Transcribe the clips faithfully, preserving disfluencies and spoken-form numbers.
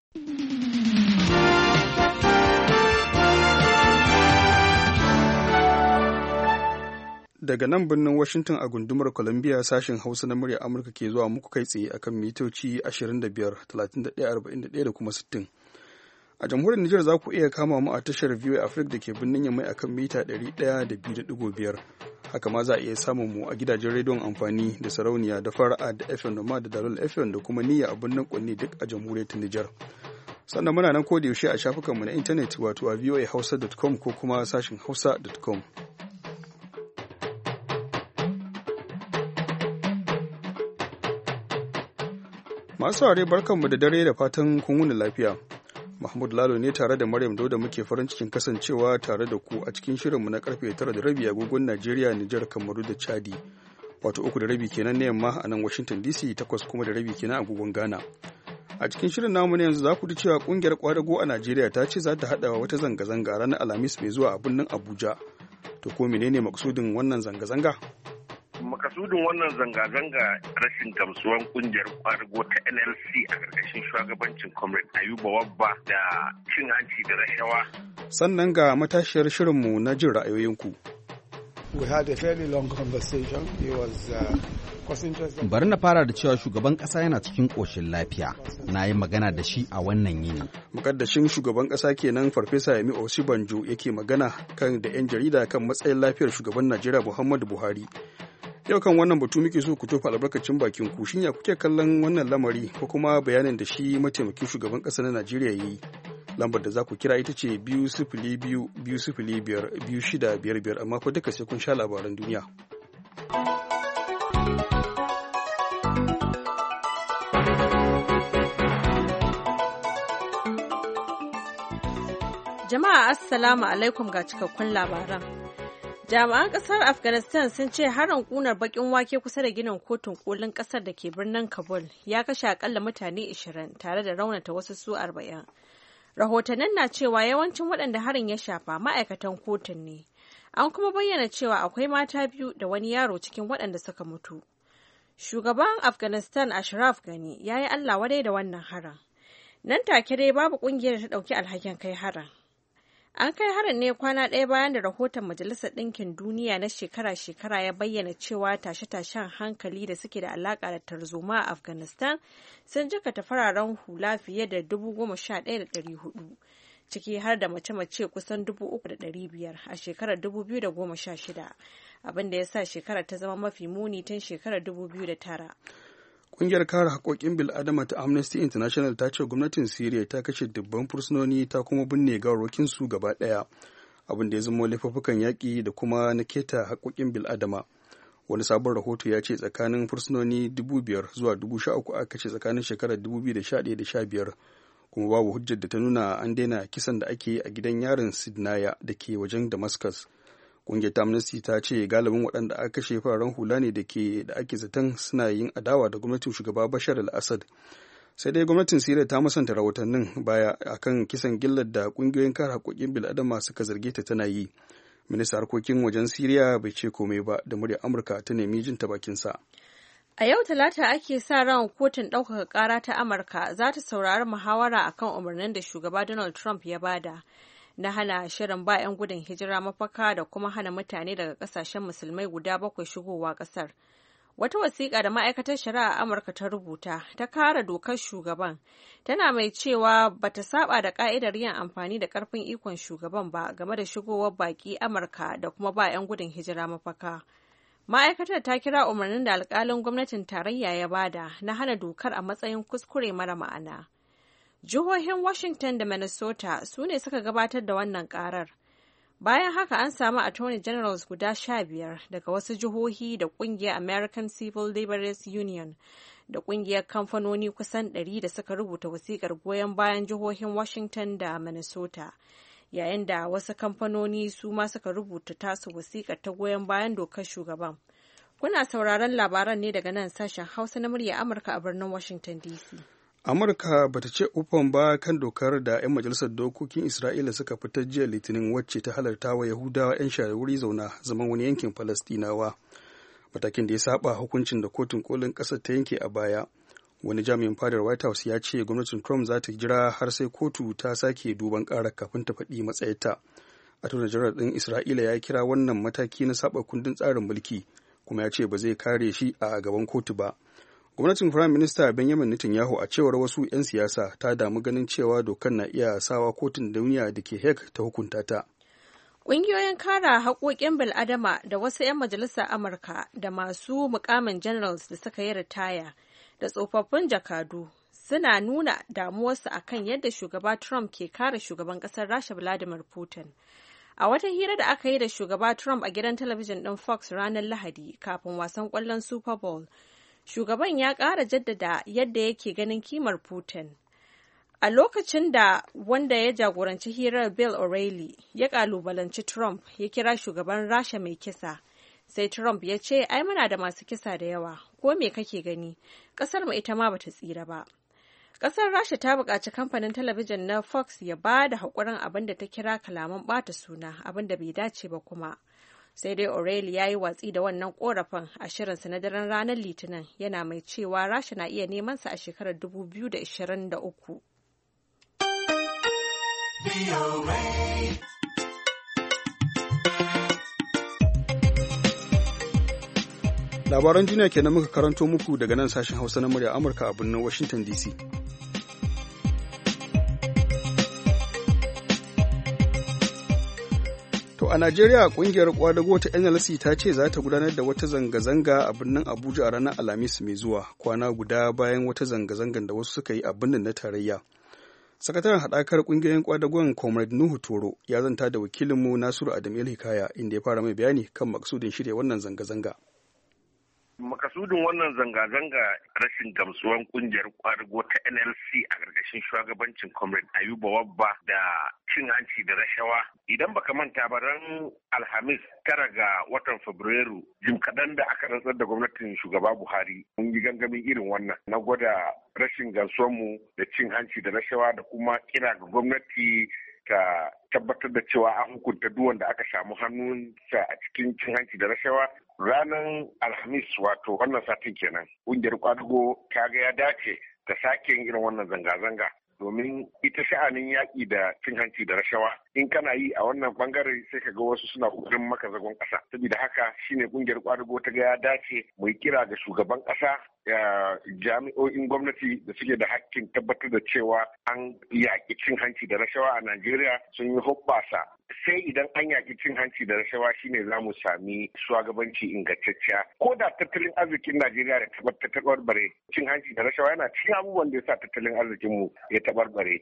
Daga nan birnin Washington a gundumar Columbia sashen Hausa na murya Amurka ke zuwa muku kai tsaye akan mitoci ashirin da biyar, talatin da ɗaya, arba'in da ɗaya da kuma sittin. A jamhuriyar Nijar za ku iya kama mu a tashar V O A Africa da ke birnin Yamai akan mita ɗari ɗaya da biyu da ɗigo biyar. Haka ma za a iya samun mu a gidajen rediyon amfani da sarauniya da fara'a da F M Noma da Dalol F M da kuma niyya a birnin Kwanni duk a jamhuriyar ta Nijar. Sannan muna nan koda yaushe a shafukanmu na intanet wato a voa hausa dot com ko kuma sashin hausa dot com. Masu saurare barkanmu da dare da fatan kun wuni lafiya. Mahmud Lalo ne tare da Maryam Dauda muke farin cikin kasancewa tare da ku a cikin shirinmu na karfe tara da rabi agogon Najeriya, Nijar, Kamaru da Chadi. Wato uku da rabi kenan na yamma a nan Washington D C, takwas kuma da rabi kenan agogon Ghana. A cikin shirin namu ne yanzu za ku ji cewa kungiyar kwadago a Najeriya ta ce za ta haɗa wata zanga-zanga ranar Alhamis mai zuwa a birnin Abuja. To ko menene maksudin wannan zanga-zanga? Makasudin wannan zanga-zanga rashin gamsuwan kungiyar kwadago ta N L C a ƙarƙashin shugabancin Comrade Ayuba Wabba da cin hanci da rashawa. Sannan ga matashiyar shirinmu na jin ra'ayoyinku. We had a fairly long conversation. He was uh, Bari na fara da cewa shugaban ƙasa yana cikin ƙoshin lafiya. Na yi magana da shi a wannan yini. Mukaddashin shugaban ƙasa kenan Farfesa Yemi Osibanjo yake magana kan da 'yan jarida kan matsayin lafiyar shugaban Najeriya Muhammadu Buhari. Yau kan wannan batu muke so ku tofa albarkacin bakin ku. Shin ya kuke kallon wannan lamari ko kuma bayanin da shi mataimakin shugaban ƙasa na Najeriya yi? Lambar da za ku kira ita ce biyu sifili biyu biyu sifili biyar biyu shida biyar biyar amma fa duka sai kun sha labaran duniya. Jama'a Assalamu alaikum ga cikakkun labaran. Jami'an kasar Afghanistan sun ce harin kunar bakin wake kusa da ginin kotun kolin kasar da ke birnin Kabul ya kashe akalla mutane ashirin tare da raunata wasu su arba'in. Rahotannin na cewa yawancin waɗanda harin ya shafa ma'aikatan kotun ne. An kuma bayyana cewa akwai mata biyu da wani yaro cikin waɗanda suka mutu. Shugaban Afghanistan Ashraf Ghani ya yi Allah wadai da wannan harin. Nan take dai babu ƙungiyar da ta ɗauki alhakin kai harin. An kai harin ne kwana ɗaya bayan da rahoton Majalisar Ɗinkin Duniya na shekara-shekara ya bayyana cewa tashe-tashen hankali da suke da alaƙa da tarzoma a Afghanistan sun jikata fararen hula fiye da dubu goma sha ɗaya da ɗari hudu, ciki har da mace-mace kusan dubu uku da ɗari biyar a shekarar dubu biyu da goma sha shida, abin da ya sa shekarar ta zama mafi muni tun shekarar dubu biyu da tara. Ƙungiyar kare haƙoƙin bil'adama ta Amnesty International ta ce gwamnatin Siriya ta kashe dubban fursunoni ta kuma binne gawarwakinsu gaba ɗaya, abin da ya zama laifuffukan yaƙi da kuma na keta haƙoƙin bil'adama. Wani sabon rahoto ya ce tsakanin fursunoni dubu biyar zuwa dubu sha uku aka kashe tsakanin shekarar dubu biyu da sha ɗaya da sha biyar, kuma babu hujjar da ta nuna an daina kisan da ake yi a gidan yarin Sidnaya da ke wajen Damascus. Ƙungiyar ta Amnesty ta ce galibin waɗanda aka kashe fararen hula ne da ke da ake zaton suna yin adawa da gwamnatin shugaba Bashar al-Assad. Sai dai gwamnatin Siriya ta musanta rahotannin baya akan kisan gillar da ƙungiyoyin kare haƙoƙin bil'adama suka zarge ta tana yi. Ministan harkokin wajen Siriya bai ce komai ba da muryar Amurka ta nemi jin ta bakinsa. A yau Talata ake sa ran kotun ɗaukaka ƙara ta Amurka za ta saurari muhawara akan umarnin da shugaba Donald Trump ya bada na hana shirin ba 'yan gudun hijira mafaka da kuma hana mutane daga kasashen musulmai guda bakwai shigowa kasar. Wata wasiƙa da ma'aikatar shari'a Amurka ta rubuta ta kare dokar shugaban tana mai cewa bata saba da ka'idar yin amfani da ƙarfin ikon shugaban ba game da shigowar baƙi Amurka da kuma ba 'yan gudun hijira mafaka. Ma'aikatar ta kira umarnin da alƙalin gwamnatin tarayya ya bada na hana dokar a matsayin kuskure mara ma'ana. Jihohin Washington da Minnesota su ne suka gabatar da wannan karar. Bayan haka an samu Attorney Generals guda sha biyar daga wasu jihohi da kungiyar American Civil Liberties Union da kungiyar kamfanoni kusan ɗari da suka rubuta wasikar goyon bayan jihohin Washington da Minnesota, yayin da wasu kamfanoni su ma suka rubuta tasu wasikar ta goyon bayan dokar shugaban. Kuna sauraron labaran ne daga nan sashen Hausa na murya Amurka a birnin Washington D C. Amurka bata ce ufan ba kan dokar da 'yan majalisar dokokin Isra'ila suka fitar jiya Litinin wacce ta halarta wa Yahudawa 'yan share wuri zauna zaman wani yankin Falastinawa. Matakin da ya saba hukuncin da kotun kolin ƙasar ta yanke a baya. Wani jami'in fadar White House ya ce gwamnatin Trump za ta jira har sai kotu ta sake duban ƙarar kafin ta faɗi matsayarta. Attorney General ɗin Isra'ila ya kira wannan mataki na saba kundin tsarin mulki kuma ya ce ba zai kare shi a gaban kotu ba. Gwamnatin Prime Minister Benjamin Netanyahu a cewar wasu 'yan siyasa ta damu ganin cewa dokar na iya sawa kotun duniya da ke Hague ta hukunta ta. Ƙungiyoyin kare haƙoƙin bil'adama da wasu 'yan majalisar Amurka da masu mukamin generals da suka yi ritaya da tsofaffin jakadu suna nuna damuwarsu akan yadda shugaba Trump ke kare shugaban ƙasar Rasha Vladimir Putin. A wata hira da aka yi da shugaba Trump a gidan talabijin ɗin Fox ranar Lahadi kafin wasan ƙwallon Super Bowl, shugaban ya ƙara jaddada yadda yake ganin kimar Putin. A lokacin da wanda ya jagoranci hirar Bill O'Reilly ya ƙalubalanci Trump ya kira shugaban Rasha mai kisa, sai Trump ya ce, ai muna da masu kisa da yawa, ko me kake gani, ƙasar mu ita ma bata tsira ba. Ƙasar Rasha ta buƙaci kamfanin talabijin na Fox ya ba da haƙurin abin da ta kira kalaman ɓata suna, abin da bai dace ba kuma. Sai dai O'Reilly ya yi watsi da wannan ƙorafin a shirinsa na daren ranar Litinin, yana mai cewa Rasha na iya neman sa a shekarar dubu biyu da ashirin da uku. Labaran duniya kenan muka karanto muku daga nan sashen Hausa na murya Amurka a birnin Washington D C. To a Najeriya kungiyar kwadago ta N L C ta ce za ta gudanar da wata zanga-zanga a birnin Abuja a ranar Alhamis mai zuwa, kwana guda bayan wata zanga-zangar da wasu suka yi a birnin na tarayya. Sakataren haɗakar ƙungiyoyin kwadagon Comrade Nuhu Toro ya zanta da wakilinmu Nasiru Adam Hikaya inda ya fara mai bayani kan maksudin shirya wannan zanga-zanga. Makasudin wannan zanga-zanga rashin gamsuwan kungiyar kwadago ta N L C a ƙarƙashin shugabancin Comrade Ayuba Wabba da cin hanci da rashawa. Idan baka manta ba ran Alhamis tara ga watan Fabrairu, jim kaɗan da aka rantsar da gwamnatin shugaba Buhari, mun yi gangamin irin wannan na gwada rashin gamsuwanmu da cin hanci da rashawa da kuma kira ga gwamnati ta tabbatar da cewa an hukunta duk wanda aka samu hannunsa a cikin cin hanci da rashawa. Ranar Alhamis wato wannan satin kenan, ƙungiyar kwadago ta ga ya dace ta sake yin irin wannan zanga-zanga domin ita sha'anin yaƙi da cin hanci da rashawa in kana yi a wannan bangare sai ka ga wasu suna ƙoƙarin maka zagon ƙasa. Saboda haka shine ƙungiyar kwadago ta ga ya dace mu yi kira ga shugaban ƙasa, jami'o'in gwamnati da suke da hakkin tabbatar da cewa an yaƙi cin hanci da rashawa a Najeriya sun yi hoɓɓasa. Sai idan an yaƙi cin hanci da rashawa shine za mu sami shugabanci ingantacciya. Ko da tattalin arzikin Najeriya da ta tabarbare, cin hanci da rashawa yana cikin abubuwan da ya sa tattalin arzikinmu ya tabarbare.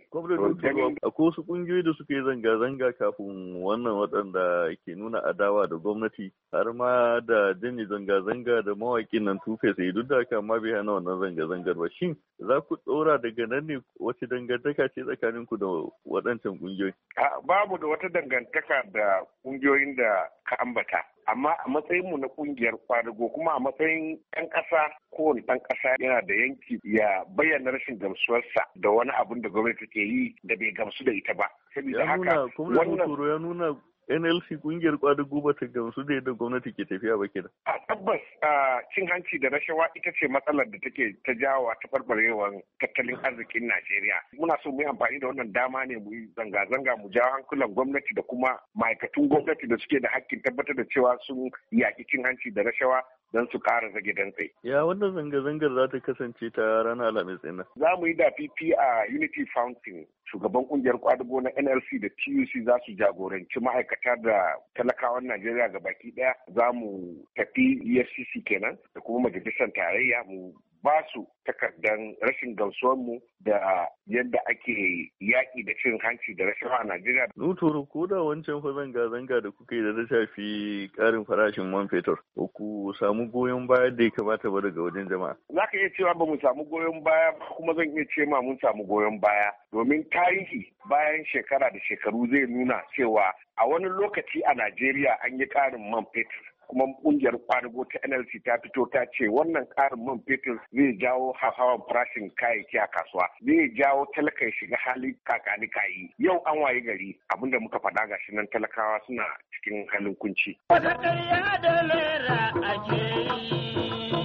Akwai wasu ƙungiyoyi da suka yi zanga-zanga kafin wannan waɗanda ke nuna adawa da gwamnati har ma da janye zanga-zanga da mawaƙin nan Tufe sai duk da haka ma bai hana wannan zanga-zangar ba. Shin za ku ɗora daga nan ne wace dangantaka ce tsakaninku da waɗancan ƙungiyoyi? Babu da wata dangantaka da ƙungiyoyin da ka ambata. Amma a matsayinmu na ƙungiyar kwadago kuma a matsayin ɗan ƙasa, kowane ɗan ƙasa yana da yanki ya bayyana rashin gamsuwarsa da wani abun da gwamnati ke yi da bai gamsu da ita ba. Saboda haka wannan ya nuna N L C kungiyar kwadago ba ta gamsu da yadda gwamnati ke tafiya ba kenan. A tabbas cin hanci da rashawa ita ce matsalar da take ta jawo ta farbarewar tattalin arzikin Najeriya. Muna so mu yi amfani da wannan dama ne mu yi zanga-zanga mu jawo hankulan gwamnati da kuma ma'aikatun gwamnati da suke da hakkin tabbatar da cewa sun yaƙi cin hanci da rashawa don su ƙara zage dantse. Ya wannan zanga-zangar za ta kasance ta ranar Alhamis ɗin nan? Za mu yi da fifi a Unity Fountain. Shugaban kungiyar kwadago na N L C da T U C za su jagoranci ma'aikata da talakawan Najeriya ga baki ɗaya. Za mu tafi E F C C kenan da kuma majalisar tarayya mu ba su takardan rashin gamsuwarmu da yadda ake yaƙi da cin hanci da rashawa a Najeriya. Nuturu, ko da wancan fa zanga-zanga da kuka yi da ta shafi ƙarin farashin man fetur, ko ku samu goyon baya da ya kamata ba daga wajen jama'a? Za ka iya cewa ba mu samu goyon baya ba, kuma zan iya ce ma mun samu goyon baya domin tarihi bayan shekara da shekaru zai nuna cewa a wani lokaci a Najeriya an yi ƙarin man fetur. Kuma kungiyar kwadago ta N L C ta fito ta ce wannan ƙarin man fetur zai jawo hawan farashin kayayyaki a kasuwa, zai jawo talaka ya shiga hali kakani kayi. Yau an waye gari abinda muka faɗa gashi nan talakawa suna cikin halin kunci. Wata ƙarya da lera ake yi,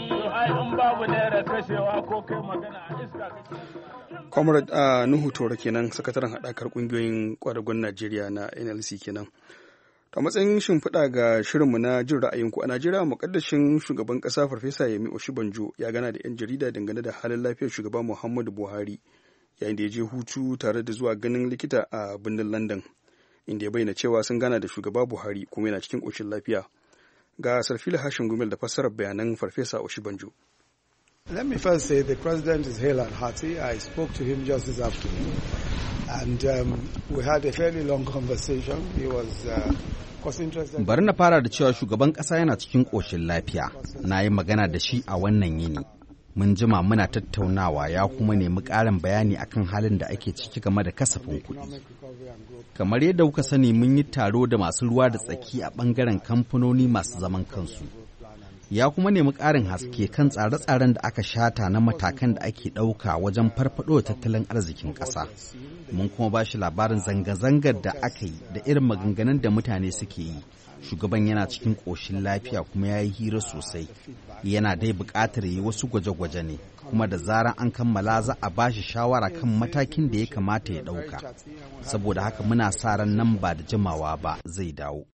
in babu naira kashewa ko kai magana a iska kake. Comrade uh, Nuhu Toro kenan sakataren haɗakar ƙungiyoyin ƙwadagon Najeriya na N L C kenan. A matsayin shimfiɗa ga shirinmu na jin ra'ayinku a Najeriya, muƙaddashin shugaban ƙasa Farfesa Yemi Oshibanjo ya gana da 'yan jarida dangane da halin lafiyar shugaba Muhammadu Buhari yayin da ya je hutu tare da zuwa ganin likita a birnin London, inda ya bayyana cewa sun gana da shugaba Buhari kuma yana cikin ƙoshin lafiya. Ga Sarfila Hashim Gumel da fassarar bayanan Farfesa Oshibanjo. Let me first say the president is hale and hearty. I spoke to him just this afternoon, and um, we had a fairly long conversation. He was uh, Bari na fara da cewa shugaban ƙasa yana cikin ƙoshin lafiya. Na yi magana da shi a wannan yini. Mun jima muna tattaunawa ya kuma nemi ƙarin bayani akan halin da ake ciki game da kasafin kuɗi. Kamar yadda kuka sani, mun yi taro da masu ruwa da tsaki a ɓangaren kamfanoni masu zaman kansu. Ya kuma nemi ƙarin haske kan tsare-tsaren da aka shata na matakan da ake ɗauka wajen farfaɗo da tattalin arzikin ƙasa. Mun kuma ba shi labarin zanga-zangar da aka yi da irin maganganun da mutane suke yi. Shugaban yana cikin ƙoshin lafiya kuma ya yi hira sosai. Yana dai buƙatar yi wasu gwaje-gwaje ne, kuma da zarar an kammala za a ba shi shawara kan matakin da ya kamata ya ɗauka. Saboda haka muna sa ran nan ba da jimawa ba zai dawo.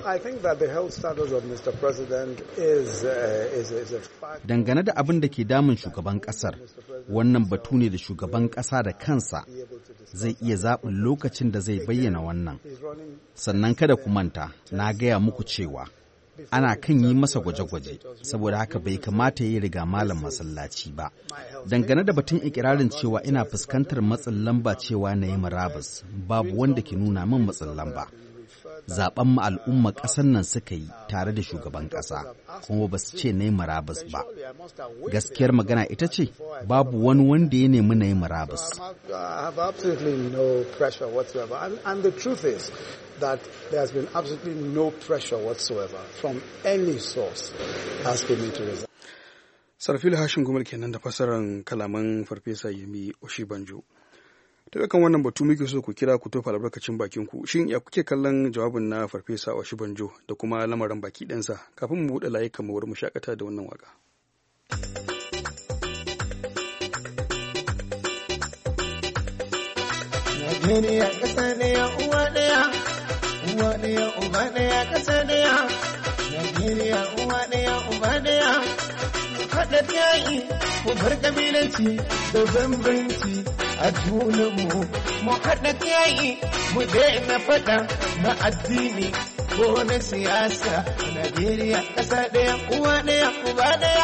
Dangane da abin da ke damun shugaban ƙasar, wannan batu ne da shugaban ƙasa da kansa zai iya zaɓin lokacin da zai bayyana wannan. Sannan kada ku manta, na gaya muku cewa ana kan yi masa gwaje-gwaje, saboda haka bai kamata ya yi riga malam masallaci ba. Dangane da batun ikirarin cewa ina fuskantar matsin lamba cewa na yi murabus, babu wanda ke nuna min matsin lamba. Zaben mu al'umma ƙasar nan suka yi tare da shugaban ƙasa, kuma ba su ce na yi murabus ba. Gaskiyar magana ita ce babu wani wanda ya nemi na yi murabus. That there has been absolutely no pressure whatsoever from any source asking me to resign. Sarfil Hashim Gumal kenan da fasaran kalaman Farfesa Yemi Oshibanjo. Daga kan wannan batu muke so ku kira ku tofa albarkacin bakin ku. Shin ya kuke kallon jawabin na Farfesa Oshibanjo da kuma lamarin baki ɗansa? Kafin mu buɗe layukan mu mu shakata da wannan waka. Najeriya ƙasa ɗaya uwa ɗaya, uwa ɗaya uba ɗaya ƙasa ɗaya. Najeriya uwa ɗaya uba ɗaya. Mu haɗa yayi mu bar ƙabilanci da bambanci a junanmu. Mu haɗa yayi mu daina faɗa na addini ko na siyasa. Najeriya ƙasa ɗaya uwa ɗaya uba ɗaya.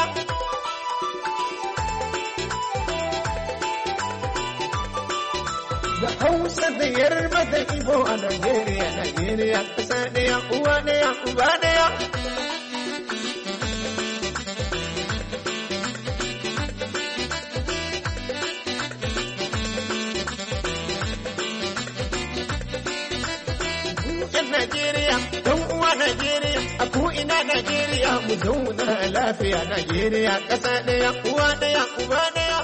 Da Hausa da Yarba da Igbo a Najeriya, Najeriya ƙasa ɗaya, uwa ɗaya, uba ɗaya. Yan Najeriya, ɗan uwa Najeriya, a ko'ina Najeriya, mu zauna lafiya Najeriya ƙasa ɗaya, uwa ɗaya, uba ɗaya.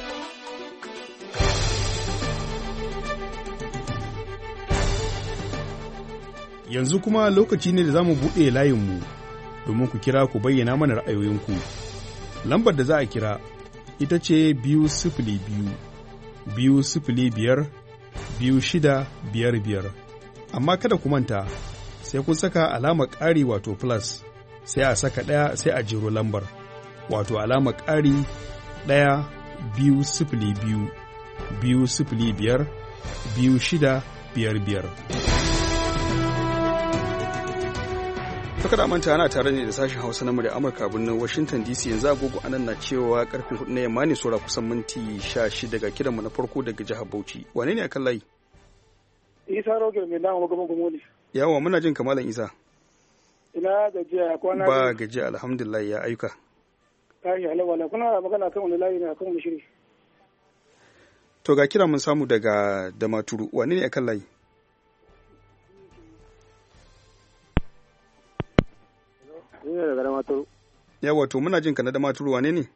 Yanzu kuma lokaci ne da za mu buɗe layinmu domin ku kira ku bayyana mana ra'ayoyinku. Lambar da za a kira ita ce biyu sifili biyu, biyu sifili biyar, biyu shida biyar biyar. Amma kada ku manta, sai kun saka alamar ƙari wato plus, sai a saka ɗaya sai a jiro lambar, wato alamar ƙari ɗaya biyu sifili biyu, biyu sifili biyar, biyu shida biyar biyar. Saka da manta ana tare ne da sashen Hausa na murya Amurka birnin Washington D C. Yanzu agogo anan na cewa karfe hudu na yamma ne, saura kusan minti sha shida daga kiranmu na farko daga jihar Bauchi. Wane ne akan layi? Isa Roger mai dama gaban gumoli. Yawa muna jin kamalan Isa. Ina gajiya kwana. Ba gajiya alhamdulillah, ya ayyuka. Kai halawala kuna magana kan wani layi ne akan wani shiri. To ga kira mun samu daga Damaturu. Wane ne akan layi? Ni daga Damaturu. Yawa to muna jin ka na Damaturu, wane ne?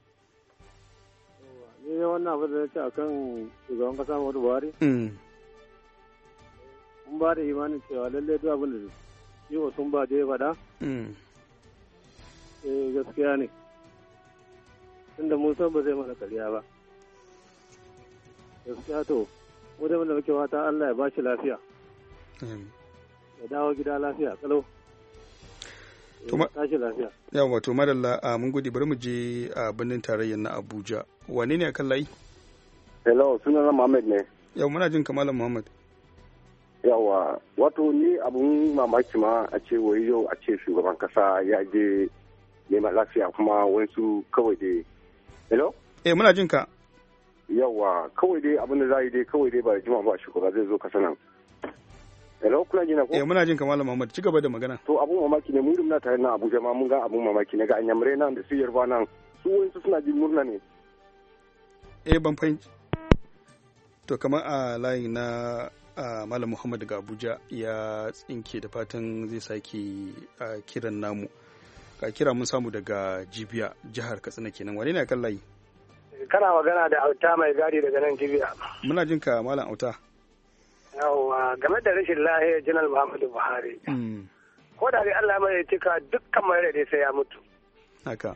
Ni wannan abu da ya ce akan shugaban kasa Muhammadu Buhari. Mm. Mun ba da imanin cewa lallai duk abin da yiwa sun ba da ya faɗa. Mm. Eh gaskiya ne. tunda mun san ba zai mana ƙarya ba. Gaskiya to, mu da wanda muke fata Allah ya ba shi lafiya. Ya dawo gida lafiya kalau. Tashi lafiya. Yawa to madalla a mun gode bari mu je a birnin tarayyar na Abuja. Wane ne akan layi? Hello, sunana Muhammad ne. Yau muna jin kamalan Muhammad. Yawa, wato ni abun mamaki ma a ce wai yau a ce shugaban kasa ya je neman lafiya kuma wasu kawai dai. Hello? Eh muna jin ka. Yawa, kawai dai abin da za yi dai kawai dai ba jima ba shugaba zai zo kasa nan. Hello, kuna jina ko? Eh muna jin kamalan Muhammad, ci gaba da magana. To abun mamaki ne, mu muna tare na Abuja ma mun ga abun mamaki ne ga Anyamurai nan da su Yarba nan, su wasu suna jin murna ne. Eh ban fahimci. To kamar a layin na Uh, Malam Muhammad daga Abuja ya tsinke da fatan zai sake uh, kiran namu. Ka kira mun samu daga Jibiya, jihar Katsina kenan. Wane ne kan layi? Kana magana da Auta mai gadi daga nan Jibiya. Muna jin ka Malam Auta. Yawwa, game da rashin lahiyar Janar Muhammadu Buhari. Mm. Ko da dai Allah mai cika dukkan mai rai sai ya mutu. Haka.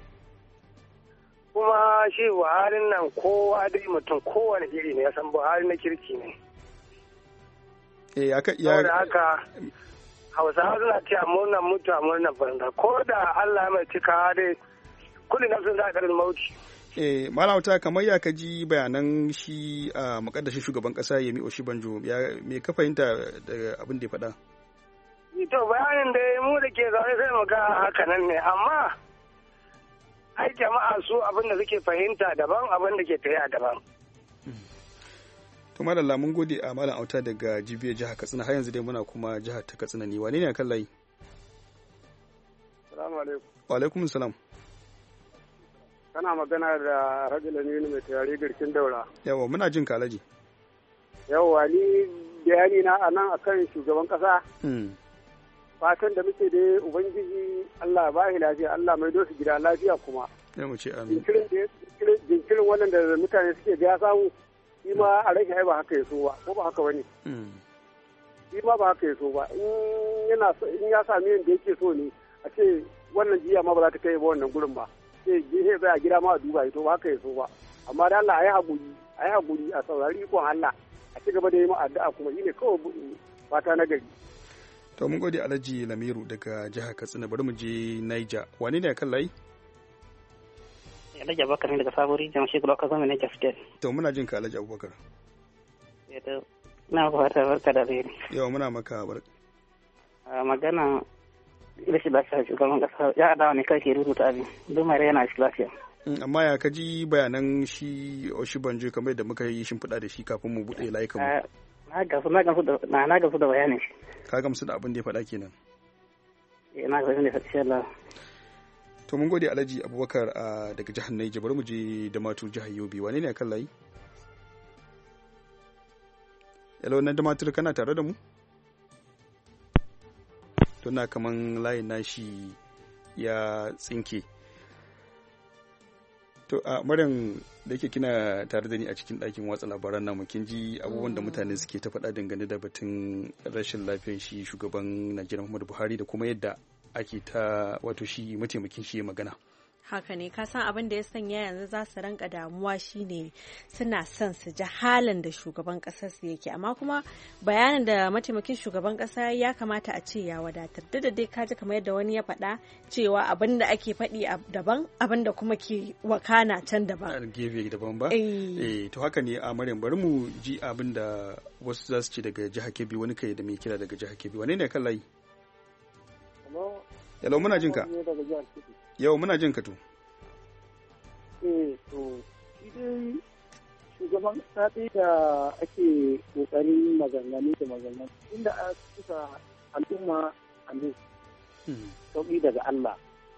Kuma shi Buhari nan kowa dai mutum kowane iri ne ya san Buhari na kirki ne. Eh aka ya saboda haka Hausawa suna cewa murnan mutu a murnan banza ko da Allah mai cika dai kullu nafsin za karin mauti. Eh Malauta kamar ya kaji bayanan shi a makaddashin shugaban kasa Yemi Oshibanjo ya me ka fahimta daga abin da ya faɗa? To bayanin da mu da ke zaune sai mu ga haka nan ne amma ai jama'a su abin da suke fahimta daban abin da ke tafiya daban. To madalla mun gode a Malam Auta daga Jibiya jihar Katsina har yanzu dai muna kuma jihar ta Katsina ne. Wane ne akan layi? Assalamu alaikum. Wa alaikum salam. Kana magana da Rajul Aminu mai tayari garkin daura. Yawa muna jin ka Alhaji. Yawa ni bayani na anan akan shugaban kasa. Hmm. Fatan da muke da Ubangiji Allah ba shi lafiya, Allah mai dosu gida lafiya kuma. Ya mu ce amin. Jinkirin wannan da mutane suke ga ya samu shi ma a rage ai ba haka ya so ba ko ba haka bane shi ma ba haka ya so ba in yana in ya sami yadda yake so ne a ce wannan jiya ma ba za ta kai ba wannan gurin ba sai jihe bai a gida ma a duba to ba haka ya so ba amma da Allah ayi hakuri ayi hakuri a saurari ikon Allah a ci gaba da yi mu addu'a kuma shine kawai fata na gari. To mun gode Alhaji Lamiru daga jihar Katsina bari mu je Niger. Wane ne kan layi? Alhaji Abubakar ne daga Sabori jama'a shi kula kaza ne Jaftel. To muna jin ka Alhaji Abubakar. Yato na ba ta barka da zai. Yau muna maka barka. Magana rashin lafiya shugaban kasa ya adawa ne kai ke rubuta abin don mai yana shi lafiya. Amma ya kaji bayanan shi Oshibanjo kamar da muka yi shimfiɗa da shi kafin mu buɗe layukan mu. Na gamsu na gamsu da na gamsu da bayanin shi. Ka gamsu da abin da ya faɗa kenan. Eh na gamsu da insha Allah. To mun gode Alhaji Abubakar daga jihar Niger bari mu je Damaturu jihar Yobe. Wane ne kan layi? Hello na Damaturu kana tare da mu? To na kaman layin nashi ya tsinke. To a Maryam da yake kina tare da ni a cikin ɗakin watsa labaran namu kin ji abubuwan da mutane suke ta faɗa dangane da batun rashin lafiyar shi shugaban Najeriya Muhammadu Buhari da kuma yadda ake ta wato shi mataimakin shi magana. Haka ne, ka san abin da ya sanya yanzu za su ranka damuwa shine suna son su ji halin da shugaban kasar su yake, amma kuma bayanin da mataimakin shugaban kasa ya kamata a ce ya wadatar. Duk da dai ka ji kamar yadda wani ya faɗa cewa abin da ake faɗi daban, abin da kuma ke wakana can daban. A gefe daban ba? Eh, to haka ne a Maryam bari mu ji abin da wasu za su ce daga jihar Kebbi wani kai da mai kira daga jihar Kebbi. Wane ne kan layi? Hello, muna jin ka. Yau muna jin ka to. Eh, to shi dai shugaban kasa da ake kokarin maganganu da maganganu inda a suka al'umma a ne sauƙi daga Allah.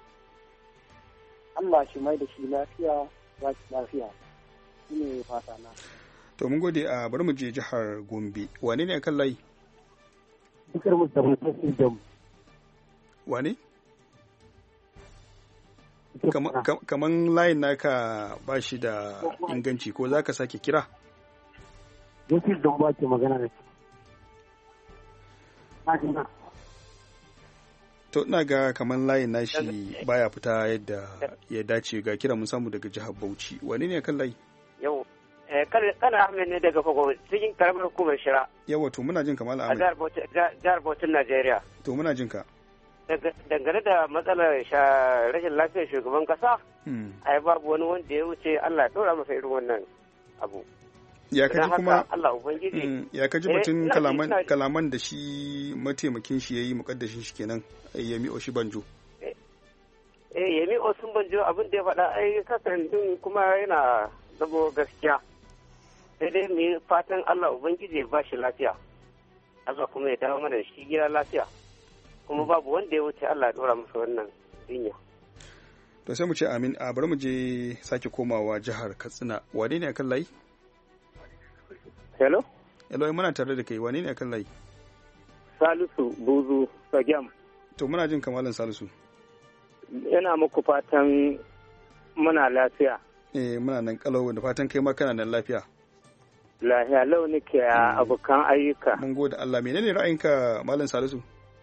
Allah shi mai da shi lafiya ba shi lafiya. Shi ne fata na. To mun gode a bari mu je jihar Gombe. Wane ne akan layi? Dukar mu da mutum Wane? Kaman layin naka ba shi da inganci ko za ka sake kira? Yusuf don ba ke magana da To ina ga kamar layin nashi baya fita yadda ya dace, ga kira mun samu daga jihar Bauchi. Wani ne kan layi? Yau, kana Ahmed ne daga Fago cikin karamar hukumar Shira. Yawa to muna jin kamar Ahmed. A jihar Bauchi Najeriya. To muna jin ka. Dangane da matsalar rashin lafiyar shugaban kasa, ai babu wani wanda ya wuce Allah ya ɗora masa irin wannan abu. Ya kaji kuma Allah ubangiji ya kaji batun kalaman kalaman da shi mataimakin shi yayi mukaddashin shi kenan Yemi Oshibanjo. Eh Yemi Oshibanjo abin da ya faɗa ai kasan din kuma yana zabo gaskiya. Sai dai mu fatan Allah ubangiji ya ba shi lafiya. Allah kuma ya dawo mana shi gida lafiya. Kuma babu wanda ya wuce Allah ya dora masa wannan dinya. To sai mu ce amin. A bari mu je sake komawa jihar Katsina. Wane ne akan layi? Hello? Hello, muna tare da kai. Wane ne akan layi? Salisu Buzu Sagam. To muna jin kamalan Salisu. Ina muku fatan muna lafiya. Eh, muna nan kalau da fatan kai ma kana nan lafiya. Lafiya lau nake a abokan ayyuka. Mun gode Allah. Menene ra'ayinka Malam Salisu?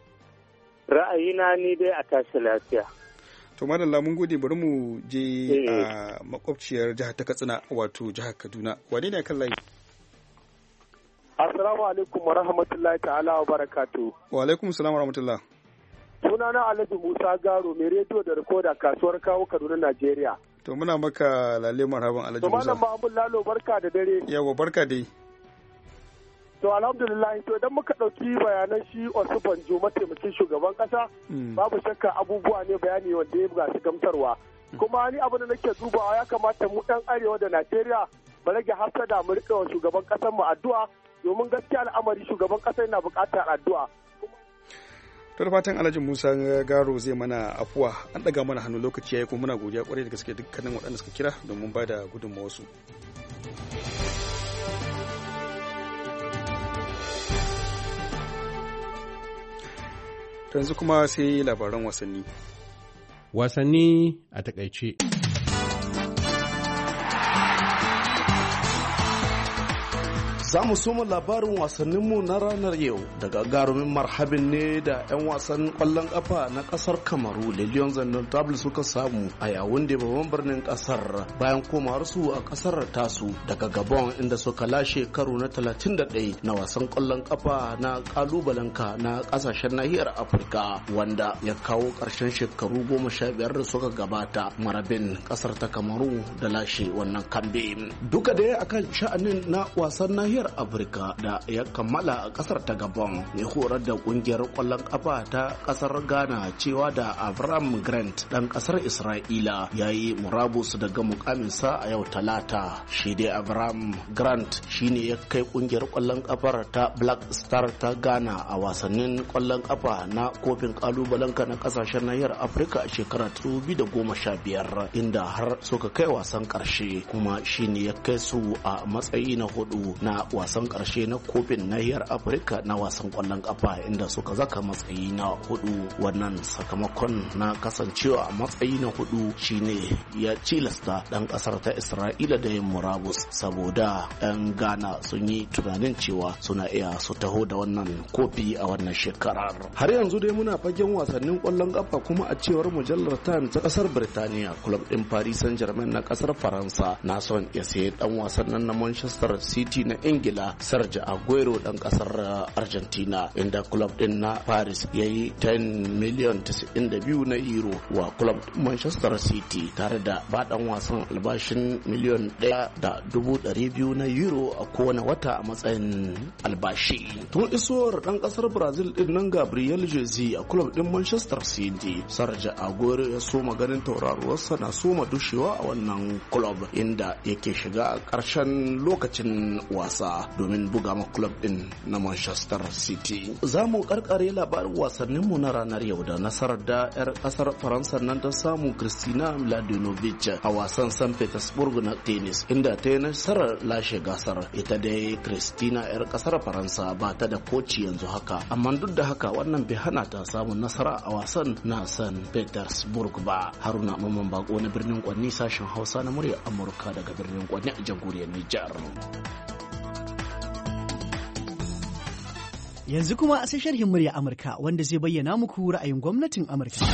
Ra'ayina ni dai a tashi lafiya. To madalla mun gode, bari mu je a makwabciyar jihar ta Katsina wato jihar Kaduna. Wane ne akan layi? Assalamu alaikum wa rahmatullahi ta'ala wa barakatu. Wa alaikum salam wa rahmatullah. Sunana Alhaji Musa Garo, mai rediyo da rikoda kasuwar kawo Kaduna, Najeriya. To muna maka lalle marhaban Alhaji Musa. To malam Mahmud Lalo barka da dare. Yawa barka dai. To alhamdulillah, to idan muka ɗauki bayanan shi Osibanjo mataimakin shugaban ƙasa, babu shakka abubuwa ne bayani wanda ya ga su gamsarwa. Kuma ni abu da nake dubawa ya kamata mu ɗan arewa da Najeriya mu rage hasada mu riƙa wa shugaban ƙasar mu addu'a, domin gaskiya al'amari shugaban ƙasa yana buƙatar addu'a. To da fatan Alhaji Musa Garo zai mana afuwa, an ɗaga mana hannu lokaci yayi kuma muna godiya kwarai da gaske dukkanin waɗanda suka kira domin ba da gudunmawarsu. Yanzu kuma sai labaran wasanni. Wasanni a takaice. Za mu soma labarin wasanninmu na ranar yau daga garumin marhabin ne da 'yan wasan kwallon kafa na kasar Kamaru da Lions Indomitable suka samu a yawun da babban birnin kasar bayan komawarsu a kasar tasu daga Gabon, inda suka lashe karo na talatin da ɗaya na wasan kwallon kafa na kalubalenka na kasashen nahiyar Afirka, wanda ya kawo ƙarshen shekaru goma sha biyar da suka gabata marabin kasar ta Kamaru da lashe wannan kambe. Duka da akan sha'anin na wasan nahiyar Afirka da ya kammala a kasar ta Gabon, mai horar da kungiyar kwallon kafa ta kasar Ghana cewa da Avram Grant dan kasar Isra'ila ya yi murabus daga mukaminsa a yau Talata. Shi dai Avram Grant shine ya kai kungiyar kwallon kafar ta Black Star ta Ghana a wasannin kwallon kafa na kofin kalubalenka na kasashen nahiyar Afirka a shekarar dubu biyu da goma sha biyar, inda har suka kai wasan karshe, kuma shine ya kai su a matsayi na hudu na wasan karshe na kofin nahiyar Afirka na wasan kwallon kafa, inda suka zaka matsayi na hudu. Wannan sakamakon na kasancewa a matsayi na hudu shine ya cilasta dan kasar ta Isra'ila da yin murabus, saboda yan Ghana sun yi tunanin cewa suna iya su taho da wannan kofi a wannan shekarar. Har yanzu dai muna fagen wasannin kwallon kafa, kuma a cewar mujallar Times ta kasar Birtaniya, club din Paris Saint-Germain na kasar Faransa na son ya sayi dan wasan nan na Manchester City na Ingila Serge Aguero dan kasar Argentina, inda club din na Paris ya yi ten miliyan tisa'in da biyu na euro wa club Manchester City, tare da ba dan wasan albashin miliyan ɗaya da dubu ɗari biyu na euro a kowane wata a matsayin albashi. Tun isowar dan kasar Brazil din nan Gabriel Jesus a club din Manchester City, Serge Aguero ya so maganin tauraruwarsa na soma dushewa a wannan club, inda yake shiga a ƙarshen lokacin wasa domin buga ma club din na Manchester City. Za mu karkare labarin wasannin mu na ranar yau da nasarar da 'yar kasar Faransa nan ta samu Kristina Mladenovic a wasan Saint Petersburg na tennis, inda ta yi nasarar lashe gasar. Ita dai Kristina 'yar kasar Faransa ba ta da koci yanzu haka, amma duk da haka wannan bai hana ta samun nasara a wasan na Saint Petersburg ba. Haruna Mamman Bako na birnin Kwanni, sashen Hausa na murya Amurka daga birnin Kwanni a jamhuriyar Nijar. Yanzu kuma sai sharhin murya Amurka wanda zai bayyana muku ra'ayin gwamnatin Amurka.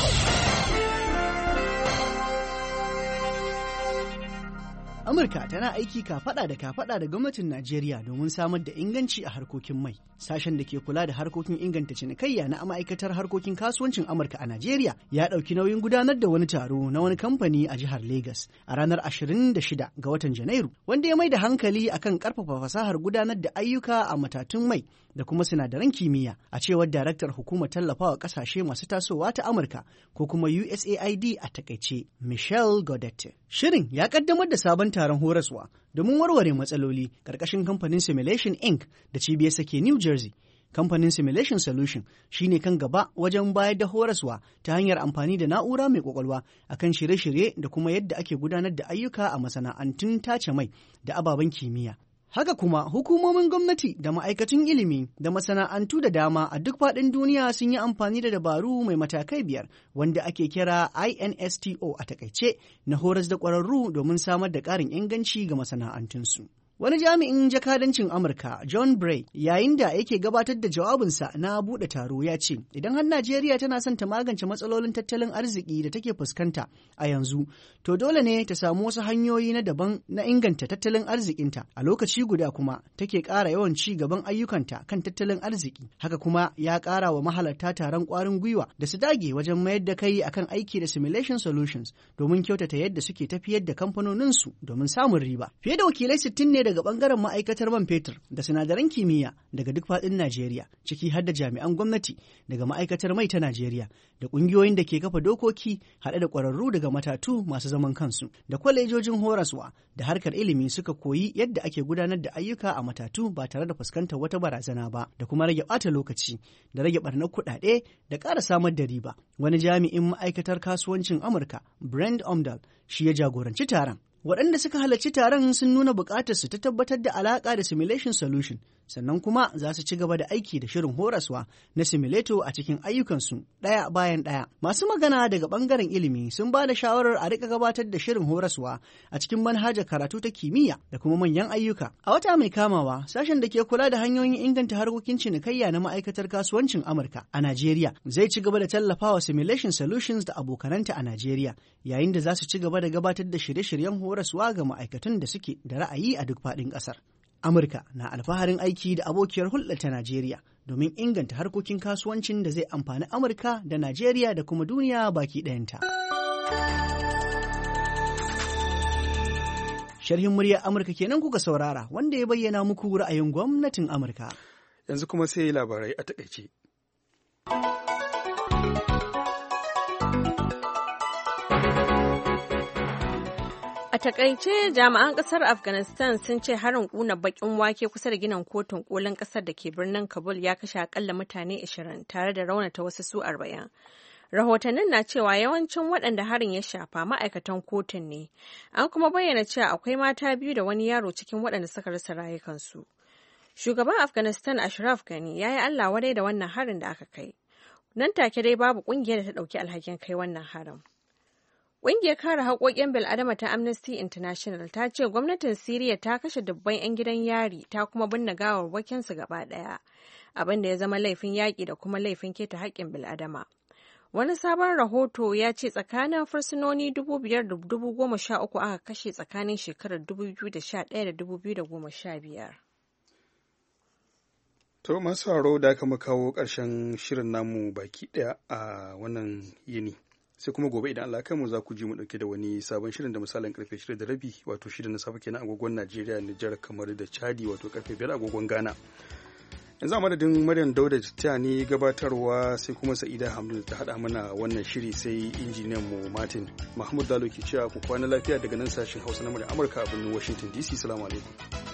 Amurka tana aiki kafaɗa da kafaɗa da gwamnatin Najeriya domin samar da inganci a harkokin mai. Sashen da ke kula da harkokin inganta cinikayya na ma'aikatar harkokin kasuwancin Amurka a Najeriya ya ɗauki nauyin gudanar da wani taro na wani kamfani a jihar Legas a ranar ashirin da shida ga watan Janairu, wanda ya mai da hankali akan ƙarfafa fasahar gudanar da ayyuka a matatun mai da kuma sinadaran kimiyya, a cewar daraktar hukumar tallafawa ƙasashe masu tasowa ta Amurka ko kuma U S A I D a takaice, Michelle Godette. Shirin ya ƙaddamar da sabon taron horaswa domin warware matsaloli ƙarƙashin kamfanin Simulation Incorporated da cibiyarsa ke New Jersey. Kamfanin Simulation Solution shi ne kan gaba wajen bayar da horaswa ta hanyar amfani da na'ura mai ƙwaƙwalwa akan shirye-shirye da kuma yadda ake gudanar da ayyuka a masana'antun tace mai da ababen kimiyya. Haka kuma hukumomin gwamnati da ma'aikatan ilimi da masana'antu da dama a duk faɗin duniya sun yi amfani da dabaru mai matakai biyar wanda ake kira I N S T O a takaice na horas da ƙwararru domin samar da ƙarin inganci ga masana'antunsu. Wani jami'in jakadancin Amurka, John Bray, yayin da yake gabatar da jawabinsa na buɗe taro ya ce, idan har Najeriya tana son ta magance matsalolin tattalin arziki da take fuskanta a yanzu, to dole ne ta samu wasu hanyoyi na daban na inganta tattalin arzikinta, a lokaci guda kuma take ƙara yawan ci gaban ayyukanta kan tattalin arziki. Haka kuma ya ƙara wa mahalarta taron ƙwarin gwiwa da su dage wajen mayar da kai akan aiki da Simulation Solutions domin kyautata yadda suke tafiyar da kamfanoninsu domin samun riba. Fiye da wakilai sittin ne daga bangaren ma'aikatar man fetur da sinadaran kimiyya daga duk faɗin Najeriya, ciki har da jami'an gwamnati daga ma'aikatar mai ta Najeriya da ƙungiyoyin da ke kafa dokoki haɗe da ƙwararru daga matatu masu zaman kansu da kwalejojin horaswa da harkar ilimi suka koyi yadda ake gudanar da ayyuka a matatu ba tare da fuskantar wata barazana ba da kuma rage ɓata lokaci da rage ɓarnar kuɗaɗe da ƙara samar da riba. Wani jami'in ma'aikatar kasuwancin Amurka, Brent Omdal, shi ya jagoranci taron. Waɗanda suka halarci taron sun nuna buƙatar su ta tabbatar da alaƙa da Simulation Solution, sannan kuma za su ci gaba da aiki da shirin horaswa na Simulator a cikin ayyukansu ɗaya bayan ɗaya. Masu magana daga ɓangaren ilimi sun ba da shawarar a riƙa gabatar da shirin horaswa a cikin manhajar karatu ta kimiyya da kuma manyan ayyuka. A wata mai kamawa, sashen da ke kula da hanyoyin inganta harkokin cinikayya na ma'aikatar kasuwancin Amurka a Najeriya zai ci gaba da tallafawa Simulation Solutions da abokananta a Najeriya, yayin da za su ci gaba da gabatar da shirye-shiryen horaswa ga ma'aikatan da suke da ra'ayi a duk faɗin ƙasar. Amurka na alfaharin aiki da abokiyar hulɗar ta Najeriya domin inganta harkokin kasuwancin da zai amfani Amurka da Najeriya da kuma duniya baki ɗayanta. Sharhin muryar Amurka kenan kuka saurara wanda ya bayyana muku ra'ayin gwamnatin Amurka. Yanzu kuma sai labarai a taƙaice. A takaice jami'an kasar Afghanistan sun ce harin kuna bakin wake kusa da ginin kotun kolin kasar da ke birnin Kabul ya kashe akalla mutane ashirin tare da raunata wasu su arba'in. Rahotannin na cewa yawancin waɗanda harin ya shafa ma'aikatan kotun ne. An kuma bayyana cewa akwai mata biyu da wani yaro cikin waɗanda suka rasa rayukansu. Shugaban Afghanistan Ashraf Ghani ya yi Allah wadai da wannan harin da aka kai. Nan take dai babu ƙungiyar da ta ɗauki alhakin kai wannan harin. Ƙungiyar kare haƙoƙin bil'adama ta Amnesty International ta ce gwamnatin Siriya ta kashe dubban 'yan gidan yari ta kuma binne gawarwakinsu gaba ɗaya, abin da ya zama laifin yaƙi da kuma laifin keta haƙƙin bil'adama. Wani sabon rahoto ya ce tsakanin fursunoni dubu biyar da dubu goma sha uku aka kashe tsakanin shekarar dubu biyu da sha ɗaya da dubu biyu da goma sha biyar. To masu haro da aka kawo ƙarshen shirin namu baki ɗaya a wannan yini. Sai kuma gobe idan Allah mu za ku ji mu dauke da wani sabon shirin da misalin karfe shida da rabi wato shida na safe kenan agogon Najeriya, Nijar, kamar da Chadi wato karfe biyar agogon Ghana. Yanzu a madadin Maryam Dauda ta ni gabatarwa sai kuma Sa'ida Hamdu ta hada mana wannan shiri sai injiniyan mu Martin Mahmud Dalo ke cewa ku kwana lafiya daga nan sashen Hausa na Amurka a birnin Washington D C. Assalamu alaikum.